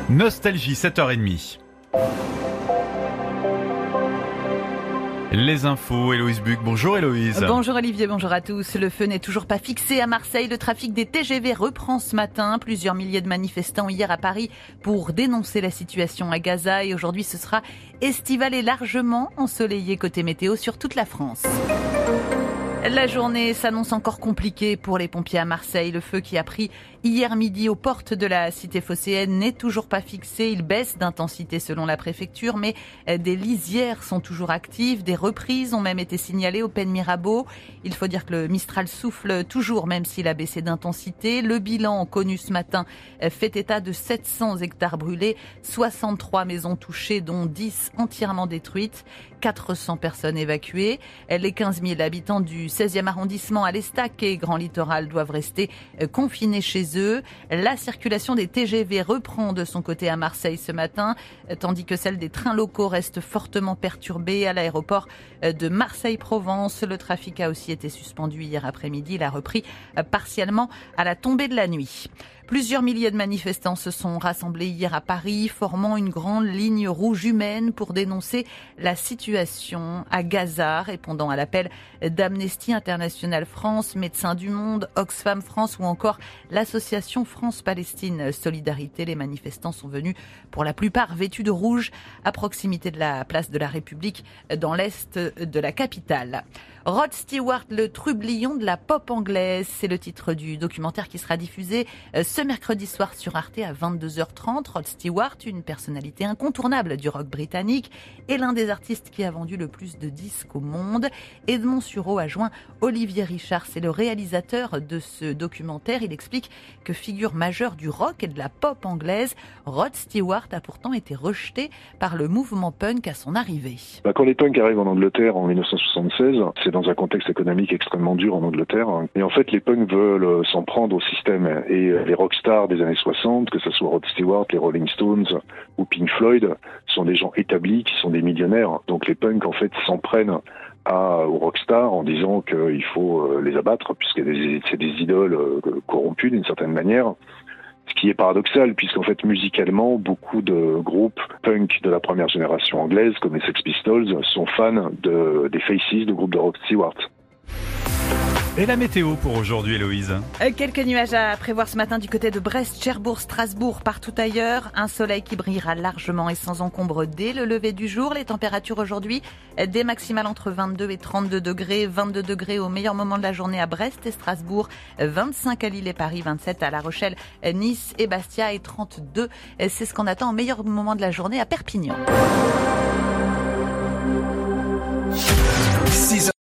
Nostalgie, 7h30. Les infos, Héloïse Buc. Bonjour Héloïse. Bonjour Olivier, bonjour à tous. Le feu n'est toujours pas fixé à Marseille. Le trafic des TGV reprend ce matin. Plusieurs milliers de manifestants hier à Paris pour dénoncer la situation à Gaza. Et aujourd'hui, ce sera estival et largement ensoleillé côté météo sur toute la France. La journée s'annonce encore compliquée pour les pompiers à Marseille. Le feu qui a pris hier midi aux portes de la cité phocéenne n'est toujours pas fixé. Il baisse d'intensité selon la préfecture, mais des lisières sont toujours actives. Des reprises ont même été signalées au Pen Mirabeau. Il faut dire que le Mistral souffle toujours, même s'il a baissé d'intensité. Le bilan connu ce matin fait état de 700 hectares brûlés, 63 maisons touchées, dont 10 entièrement détruites, 400 personnes évacuées. Les 15 000 habitants du 16e arrondissement à l'Estac et Grand Littoral doivent rester confinés chez eux. La circulation des TGV reprend de son côté à Marseille ce matin, tandis que celle des trains locaux reste fortement perturbée. À l'aéroport de Marseille-Provence, le trafic a aussi été suspendu hier après-midi. Il a repris partiellement à la tombée de la nuit. Plusieurs milliers de manifestants se sont rassemblés hier à Paris, formant une grande ligne rouge humaine pour dénoncer la situation à Gaza, répondant à l'appel d'Amnesty International France, Médecins du Monde, Oxfam France ou encore l'association France-Palestine Solidarité. Les manifestants sont venus pour la plupart vêtus de rouge à proximité de la place de la République dans l'est de la capitale. Rod Stewart, le trublion de la pop anglaise, c'est le titre du documentaire qui sera diffusé ce mercredi soir sur Arte à 22h30. Rod Stewart, une personnalité incontournable du rock britannique et l'un des artistes qui a vendu le plus de disques au monde. Edmond Sureau a joint Olivier Richard, c'est le réalisateur de ce documentaire. Il explique que figure majeure du rock et de la pop anglaise, Rod Stewart a pourtant été rejeté par le mouvement punk à son arrivée. Quand les punks arrivent en Angleterre en 1976, c'est dans un contexte économique extrêmement dur en Angleterre. Et en fait, les punks veulent s'en prendre au système. Et les rockstars des années 60, que ce soit Rod Stewart, les Rolling Stones ou Pink Floyd, sont des gens établis qui sont des millionnaires. Donc les punks, en fait, s'en prennent aux rockstars en disant qu'il faut les abattre, puisque c'est des idoles corrompues d'une certaine manière. Ce qui est paradoxal, puisqu'en fait, musicalement, beaucoup de groupes punk de la première génération anglaise, comme les Sex Pistols, sont fans des Faces, du groupe de Rod Stewart. Et la météo pour aujourd'hui, Héloïse? Quelques nuages à prévoir ce matin du côté de Brest, Cherbourg, Strasbourg, partout ailleurs. Un soleil qui brillera largement et sans encombre dès le lever du jour. Les températures aujourd'hui, des maximales entre 22 et 32 degrés. 22 degrés au meilleur moment de la journée à Brest et Strasbourg. 25 à Lille et Paris, 27 à La Rochelle, Nice et Bastia et 32. C'est ce qu'on attend au meilleur moment de la journée à Perpignan.